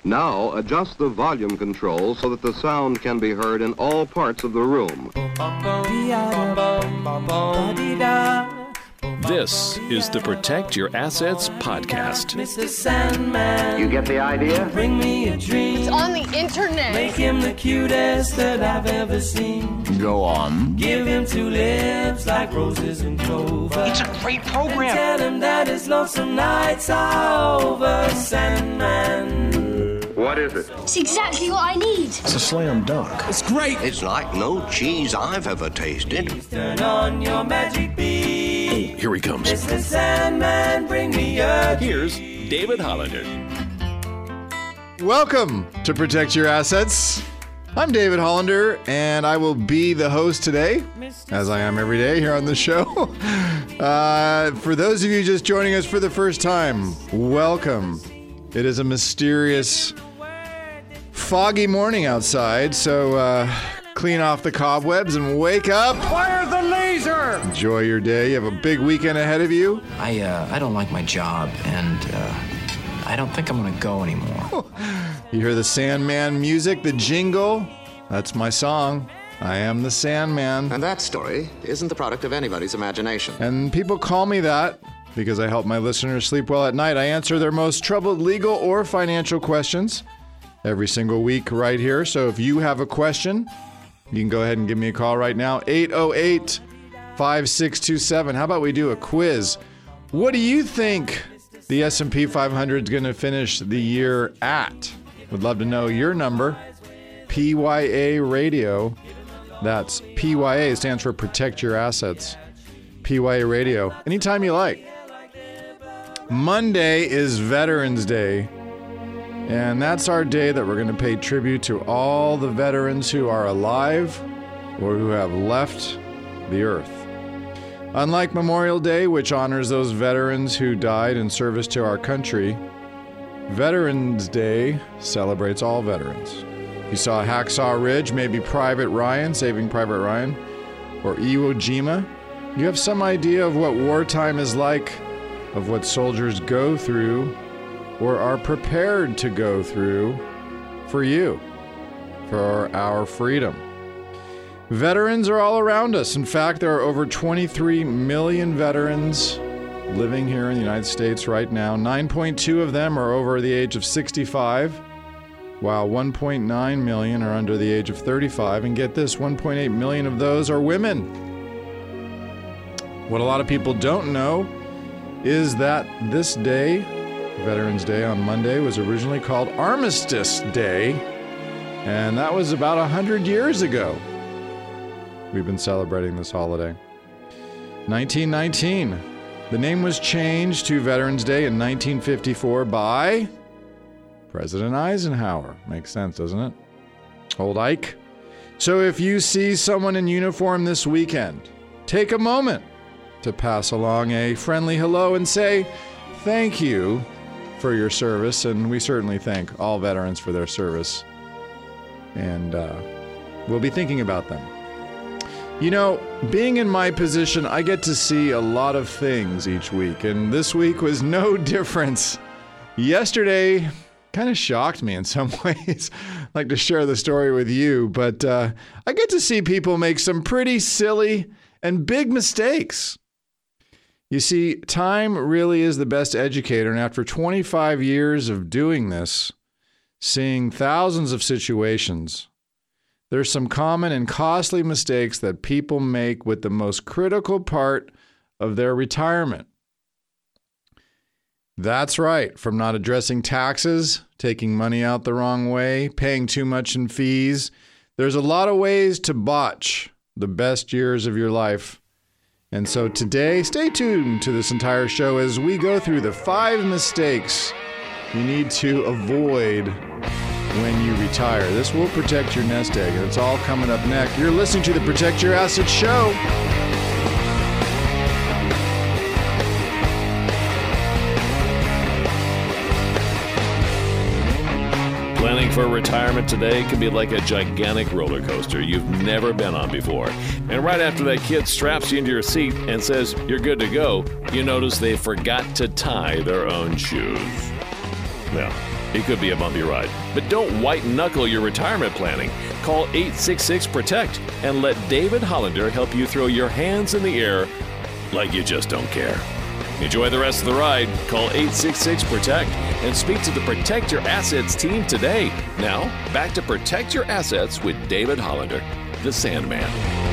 Now adjust the volume control so that the sound can be heard in all parts of the room. This is the Protect Your Assets podcast. Mr. Sandman, you get the idea? Bring me a dream. It's on the internet. Make him the cutest that I've ever seen. Go on. Give him two lips like roses and clover. It's a great program. And tell him that his lonesome nights are over, Sandman. What is it? It's exactly what I need. It's a slam dunk. It's great. It's like no cheese I've ever tasted. Please turn on your magic beam. Oh, here he comes. Mr. Sandman, bring me a Here's David Hollander. Welcome to Protect Your Assets. I'm David Hollander, and I will be the host today, as I am every day here on the show. For those of you just joining us for the first time, welcome. It is a mysterious, foggy morning outside, so clean off the cobwebs and wake up. Fire the laser! Enjoy your day. You have a big weekend ahead of you. I don't like my job, and I don't think I'm going to go anymore. You hear the Sandman music, the jingle. That's my song. I am the Sandman. And that story isn't the product of anybody's imagination. And people call me that because I help my listeners sleep well at night. I answer their most troubled legal or financial questions every single week right here. So if you have a question, you can go ahead and give me a call right now, 808-5627. How about we do a quiz? What do you think the S&P 500 is going to finish the year at? Would love to know your number. PYA Radio. That's PYA, stands for Protect Your Assets. PYA Radio. Anytime you like. Monday is Veterans Day, and that's our day that we're going to pay tribute to all the veterans who are alive or who have left the earth. Unlike Memorial Day, which honors those veterans who died in service to our country, Veterans Day celebrates all veterans. You saw Hacksaw Ridge, maybe Private Ryan, Saving Private Ryan, or Iwo Jima. You have some idea of what wartime is like, of what soldiers go through or are prepared to go through for you, for our freedom. Veterans are all around us. In fact, there are over 23 million veterans living here in the United States right now. 9.2 of them are over the age of 65, while 1.9 million are under the age of 35. And get this, 1.8 million of those are women. What a lot of people don't know is that this day, Veterans Day on Monday, was originally called Armistice Day, and that was about 100 years ago. We've been celebrating this holiday. 1919, the name was changed to Veterans Day in 1954 by President Eisenhower. Makes sense, doesn't it? Old Ike. So if you see someone in uniform this weekend, take a moment to pass along a friendly hello and say thank you for your service, and we certainly thank all veterans for their service, and we'll be thinking about them. You know, being in my position, I get to see a lot of things each week, and this week was no difference. Yesterday kind of shocked me in some ways. I'd like to share the story with you, but I get to see people make some pretty silly and big mistakes. You see, time really is the best educator, and after 25 years of doing this, seeing thousands of situations, there's some common and costly mistakes that people make with the most critical part of their retirement. That's right, from not addressing taxes, taking money out the wrong way, paying too much in fees. There's a lot of ways to botch the best years of your life. And so today, stay tuned to this entire show as we go through the 5 mistakes you need to avoid when you retire. This will protect your nest egg, and it's all coming up next. You're listening to the Protect Your Assets show. Planning for retirement today can be like a gigantic roller coaster you've never been on before. And right after that kid straps you into your seat and says you're good to go, you notice they forgot to tie their own shoes. Well, It could be a bumpy ride, but don't white-knuckle your retirement planning. Call 866-PROTECT and let David Hollander help you throw your hands in the air like you just don't care. Enjoy the rest of the ride. Call 866-PROTECT and speak to the Protect Your Assets team today. Now, back to Protect Your Assets with David Hollander, the Sandman.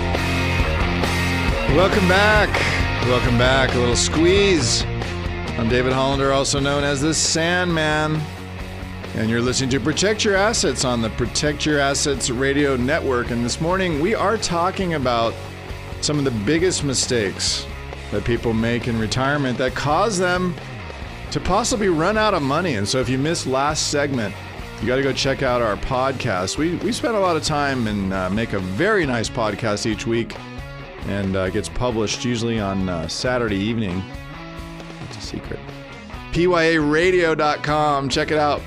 Welcome back. Welcome back. A little squeeze. I'm David Hollander, also known as the Sandman. And you're listening to Protect Your Assets on the Protect Your Assets Radio Network. And this morning, we are talking about some of the biggest mistakes that people make in retirement that cause them to possibly run out of money. And so if you missed last segment, you got to go check out our podcast. We spent a lot of time and make a very nice podcast each week. And gets published usually on Saturday evening. It's a secret. PYARadio.com. Check it out.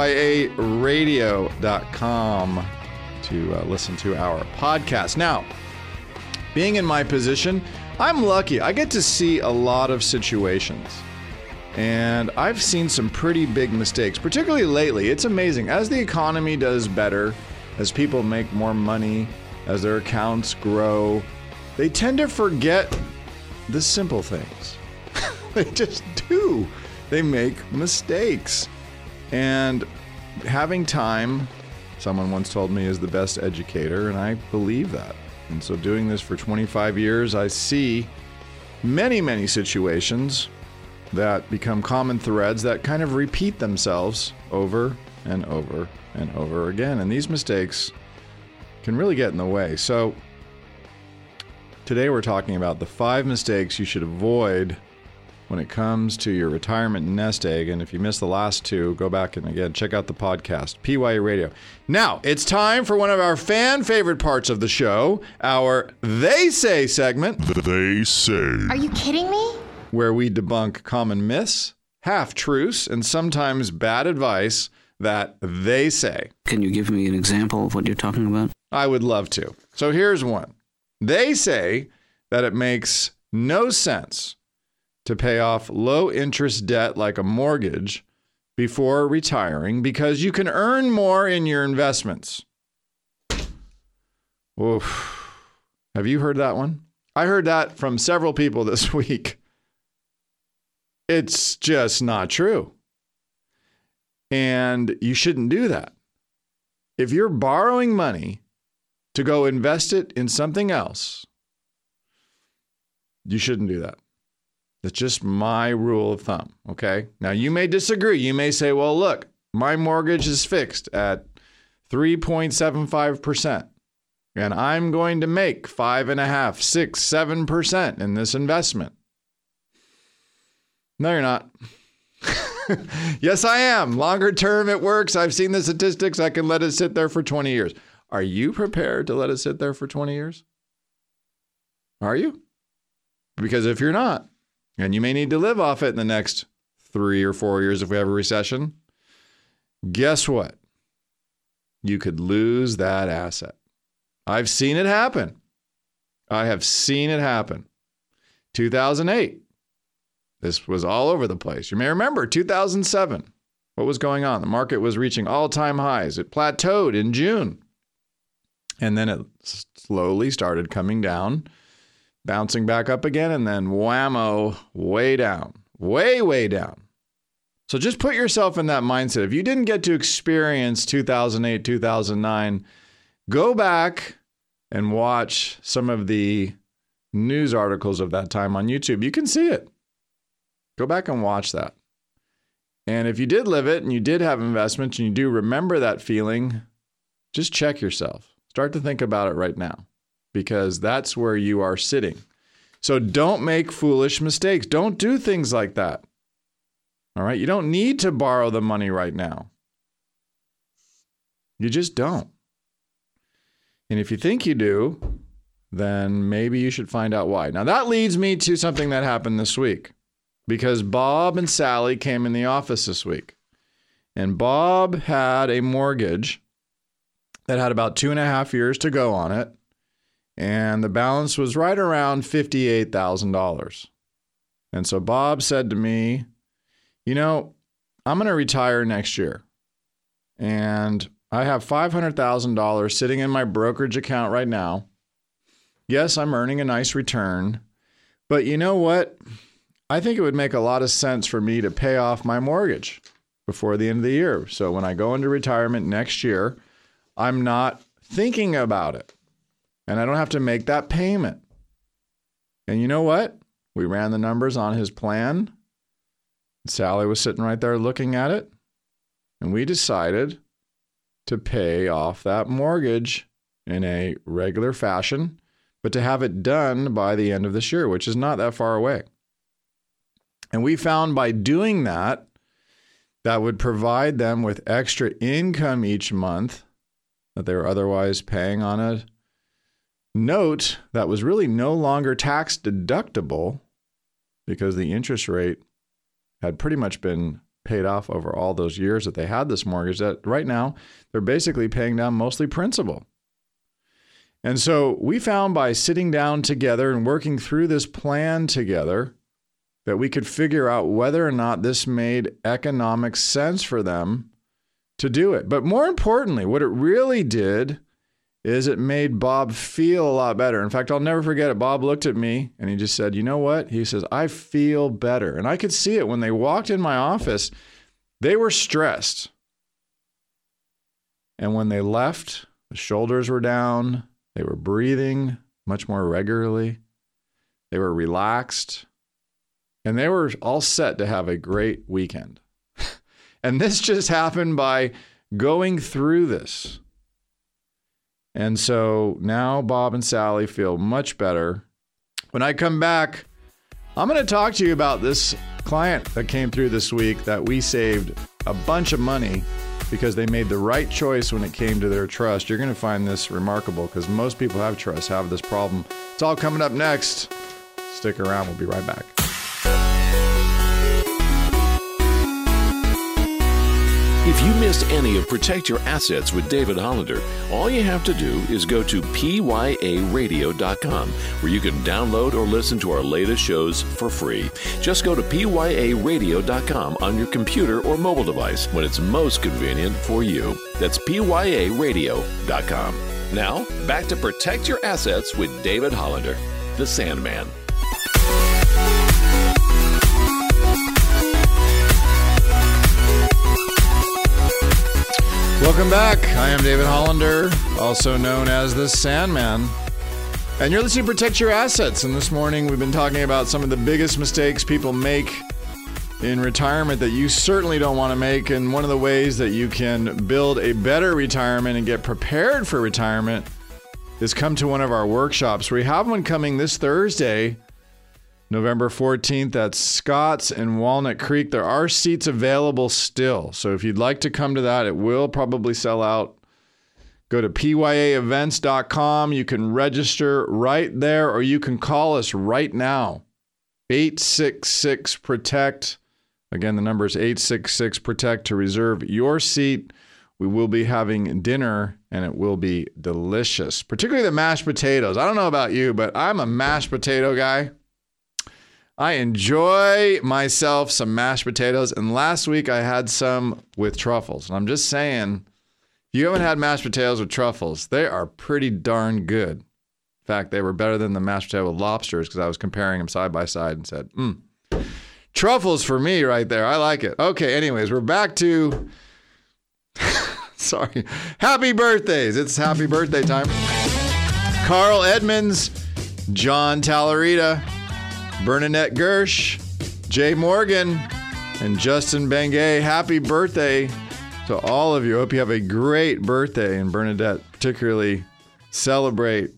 PYARadio.com to listen to our podcast. Now, being in my position, I'm lucky. I get to see a lot of situations. And I've seen some pretty big mistakes, particularly lately. It's amazing. As the economy does better, as people make more money, as their accounts grow, they tend to forget the simple things. They just do. They make mistakes. And having time, someone once told me, is the best educator, and I believe that. And so doing this for 25 years, I see many, many situations that become common threads that kind of repeat themselves over and over and over again. And these mistakes can really get in the way. So today we're talking about the 5 mistakes you should avoid when it comes to your retirement nest egg. And if you missed the last 2, go back and again, check out the podcast, PYA Radio. Now, it's time for one of our fan favorite parts of the show, our They Say segment. They Say. Are you kidding me? Where we debunk common myths, half-truths, and sometimes bad advice that they say. Can you give me an example of what you're talking about? I would love to. So here's one. They say that it makes no sense to pay off low-interest debt like a mortgage before retiring because you can earn more in your investments. Oof. Have you heard that one? I heard that from several people this week. It's just not true. And you shouldn't do that. If you're borrowing money to go invest it in something else, you shouldn't do that. That's just my rule of thumb, okay? Now, you may disagree. You may say, well, look, my mortgage is fixed at 3.75%, and I'm going to make 5.5%, 6, 7% in this investment. No, you're not. Yes, I am. Longer term, it works. I've seen the statistics. I can let it sit there for 20 years. Are you prepared to let it sit there for 20 years? Are you? Because if you're not, and you may need to live off it in the next 3 or 4 years if we have a recession, guess what? You could lose that asset. I've seen it happen. I have seen it happen. 2008. This was all over the place. You may remember 2007. What was going on? The market was reaching all-time highs. It plateaued in June. And then it slowly started coming down, bouncing back up again, and then whammo, way down, way down. So just put yourself in that mindset. If you didn't get to experience 2008, 2009, go back and watch some of the news articles of that time on YouTube. You can see it. Go back and watch that. And if you did live it and you did have investments and you do remember that feeling, just check yourself. Start to think about it right now, because that's where you are sitting. So don't make foolish mistakes. Don't do things like that. All right? You don't need to borrow the money right now. You just don't. And if you think you do, then maybe you should find out why. Now, that leads me to something that happened this week, because Bob and Sally came in the office this week. And Bob had a mortgage that had about 2.5 years to go on it. And the balance was right around $58,000. And so Bob said to me, you know, I'm going to retire next year. And I have $500,000 sitting in my brokerage account right now. Yes, I'm earning a nice return. But you know what? I think it would make a lot of sense for me to pay off my mortgage before the end of the year. So when I go into retirement next year, I'm not thinking about it. And I don't have to make that payment. And you know what? We ran the numbers on his plan. Sally was sitting right there looking at it. And we decided to pay off that mortgage in a regular fashion, but to have it done by the end of this year, which is not that far away. And we found by doing that, that would provide them with extra income each month that they were otherwise paying on a note that was really no longer tax deductible because the interest rate had pretty much been paid off over all those years that they had this mortgage, that right now they're basically paying down mostly principal. And so we found by sitting down together and working through this plan together that we could figure out whether or not this made economic sense for them to do it. But more importantly, what it really did is it made Bob feel a lot better. In fact, I'll never forget it. Bob looked at me and he just said, you know what? He says, I feel better. And I could see it when they walked in my office. They were stressed. And when they left, the shoulders were down. They were breathing much more regularly. They were relaxed. And they were all set to have a great weekend. And this just happened by going through this. And so now Bob and Sally feel much better. When I come back, I'm going to talk to you about this client that came through this week that we saved a bunch of money because they made the right choice when it came to their trust. You're going to find this remarkable because most people have trust, have this problem. It's all coming up next. Stick around. We'll be right back. If you missed any of Protect Your Assets with David Hollander, all you have to do is go to pyaradio.com, where you can download or listen to our latest shows for free. Just go to pyaradio.com on your computer or mobile device when it's most convenient for you. That's pyaradio.com. Now, back to Protect Your Assets with David Hollander, the Sandman. Welcome back. I am David Hollander, also known as the Sandman. And you're listening to Protect Your Assets. And this morning we've been talking about some of the biggest mistakes people make in retirement that you certainly don't want to make. And one of the ways that you can build a better retirement and get prepared for retirement is come to one of our workshops. We have one coming this Thursday, November 14th at Scott's in Walnut Creek. There are seats available still. So if you'd like to come to that, it will probably sell out. Go to pyaevents.com. You can register right there, or you can call us right now. 866-PROTECT. Again, the number is 866-PROTECT to reserve your seat. We will be having dinner, and it will be delicious, particularly the mashed potatoes. I don't know about you, but I'm a mashed potato guy. I enjoy myself some mashed potatoes, and last week I had some with truffles. And I'm just saying, if you haven't had mashed potatoes with truffles, they are pretty darn good. In fact, they were better than the mashed potato with lobsters because I was comparing them side by side and said, truffles for me right there. I like it. Okay, anyways, we're back to, sorry, happy birthdays. It's happy birthday time. Carl Edmonds, John Tallarita, Bernadette Gersh, Jay Morgan, and Justin Bengay. Happy birthday to all of you. Hope you have a great birthday. And Bernadette, particularly celebrate.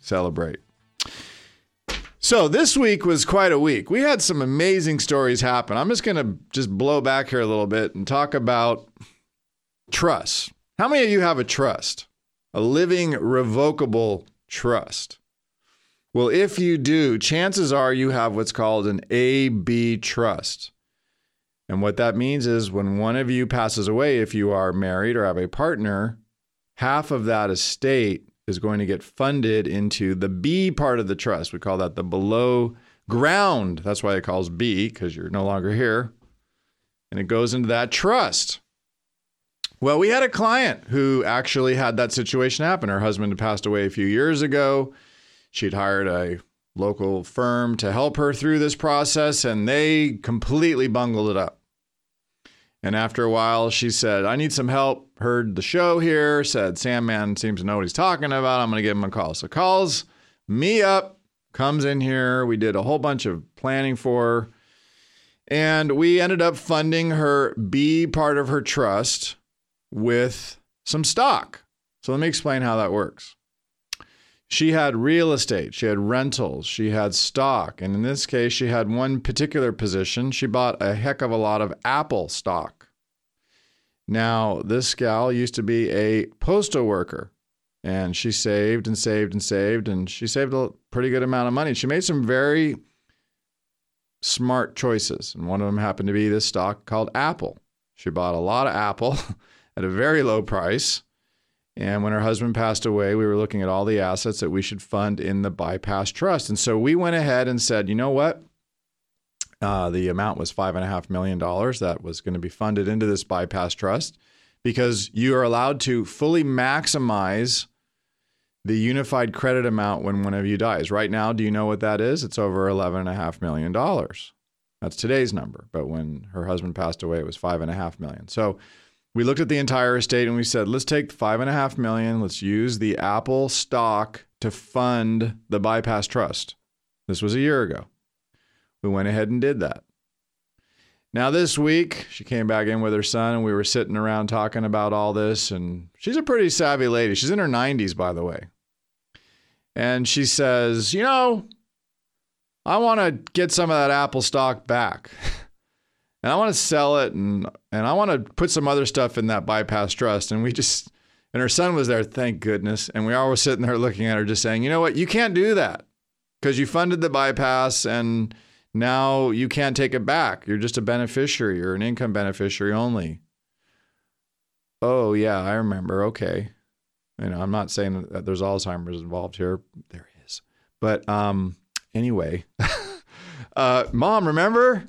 So this week was quite a week. We had some amazing stories happen. I'm just going to blow back here a little bit and talk about trust. How many of you have a trust? A living, revocable trust? Well, if you do, chances are you have what's called an AB trust. And what that means is when one of you passes away, if you are married or have a partner, half of that estate is going to get funded into the B part of the trust. We call that the below ground. That's why it calls B, because you're no longer here. And it goes into that trust. Well, we had a client who actually had that situation happen. Her husband had passed away a few years ago. She'd hired a local firm to help her through this process, and they completely bungled it up. And after a while, she said, I need some help. Heard the show here, said, Sandman seems to know what he's talking about. I'm going to give him a call. So calls me up, comes in here. We did a whole bunch of planning for her. And we ended up funding her B part of her trust with some stock. So let me explain how that works. She had real estate, she had rentals, she had stock. And in this case, she had one particular position. She bought a heck of a lot of Apple stock. Now, this gal used to be a postal worker, and she saved and saved and saved, and she saved a pretty good amount of money. She made some very smart choices, and one of them happened to be this stock called Apple. She bought a lot of Apple at a very low price. And when her husband passed away, we were looking at all the assets that we should fund in the bypass trust. And so we went ahead and said, you know what? The amount was $5.5 million that was going to be funded into this bypass trust because you are allowed to fully maximize the unified credit amount when one of you dies. Right now, do you know what that is? It's over $11.5 million. That's today's number. But when her husband passed away, it was $5.5 million. So we looked at the entire estate and we said, let's take $5.5 million. Let's use the Apple stock to fund the bypass trust. This was a year ago. We went ahead and did that. Now this week, she came back in with her son and we were sitting around talking about all this. And she's a pretty savvy lady. She's in her 90s, by the way. And she says, you know, I want to get some of that Apple stock back. And I want to sell it, and I want to put some other stuff in that bypass trust. And and her son was there, thank goodness. And we all were sitting there looking at her just saying, you know what, you can't do that because you funded the bypass and now you can't take it back. You're just a beneficiary. You're an income beneficiary only. Oh, yeah, I remember. Okay. You know, I'm not saying that there's Alzheimer's involved here. There is. But anyway, Mom, remember?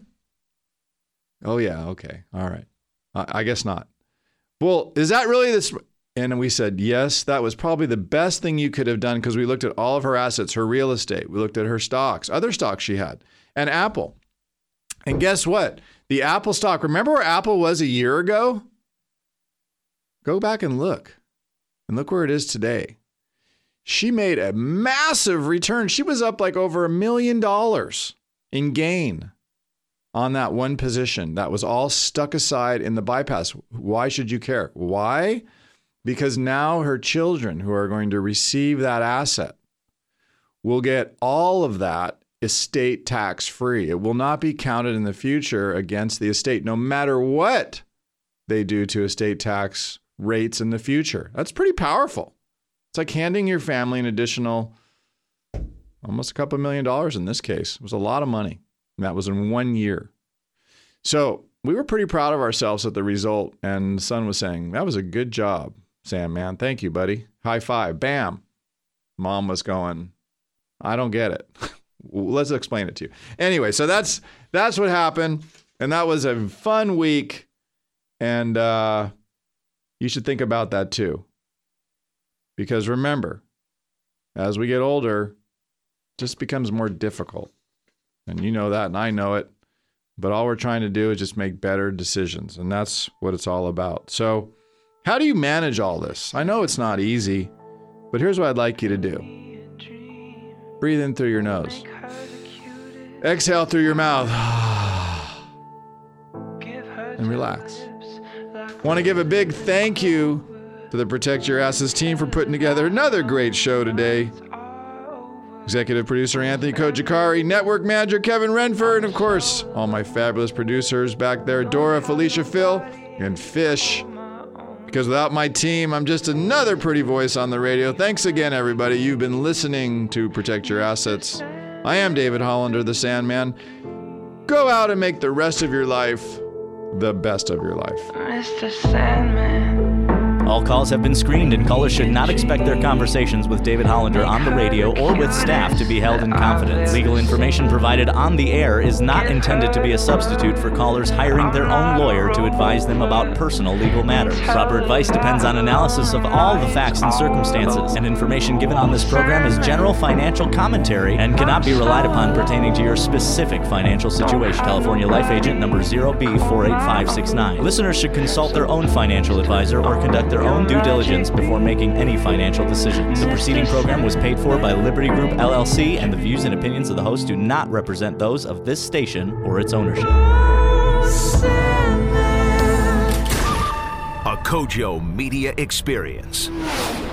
Oh, yeah. Okay. All right. I guess not. Well, is that really this? And we said, yes, that was probably the best thing you could have done because we looked at all of her assets, her real estate. We looked at her stocks, other stocks she had, and Apple. And guess what? The Apple stock, remember where Apple was a year ago? Go back and look where it is today. She made a massive return. She was up like over $1 million in gain on that one position that was all stuck aside in the bypass. Why should you care? Why? Because now her children who are going to receive that asset will get all of that estate tax free. It will not be counted in the future against the estate, no matter what they do to estate tax rates in the future. That's pretty powerful. It's like handing your family an additional almost a couple $1 million in this case. It was a lot of money. And that was in 1 year. So we were pretty proud of ourselves at the result. And the son was saying, that was a good job, Sam, man. Thank you, buddy. High five. Bam. Mom was going, I don't get it. Let's explain it to you. Anyway, so that's what happened. And that was a fun week. And you should think about that too. Because remember, as we get older, it just becomes more difficult. And you know that, and I know it. But all we're trying to do is just make better decisions. And that's what it's all about. So how do you manage all this? I know it's not easy, but here's what I'd like you to do. Breathe in through your nose. Exhale through your mouth. And relax. Want to give a big thank you to the Protect Your Assets team for putting together another great show today. Executive producer Anthony Kojikari, network manager Kevin Renford, and of course, all my fabulous producers back there, Dora, Felicia, Phil, and Fish. Because without my team, I'm just another pretty voice on the radio. Thanks again, everybody. You've been listening to Protect Your Assets. I am David Hollander, the Sandman. Go out and make the rest of your life the best of your life. Mr. Sandman. All calls have been screened, and callers should not expect their conversations with David Hollander on the radio or with staff to be held in confidence. Legal information provided on the air is not intended to be a substitute for callers hiring their own lawyer to advise them about personal legal matters. Proper advice depends on analysis of all the facts and circumstances, and information given on this program is general financial commentary and cannot be relied upon pertaining to your specific financial situation. California Life Agent number 0B48569. Listeners should consult their own financial advisor or conduct their own due diligence before making any financial decisions. The preceding program was paid for by Liberty Group LLC, and the views and opinions of the host do not represent those of this station or its ownership. A Kojo Media Experience.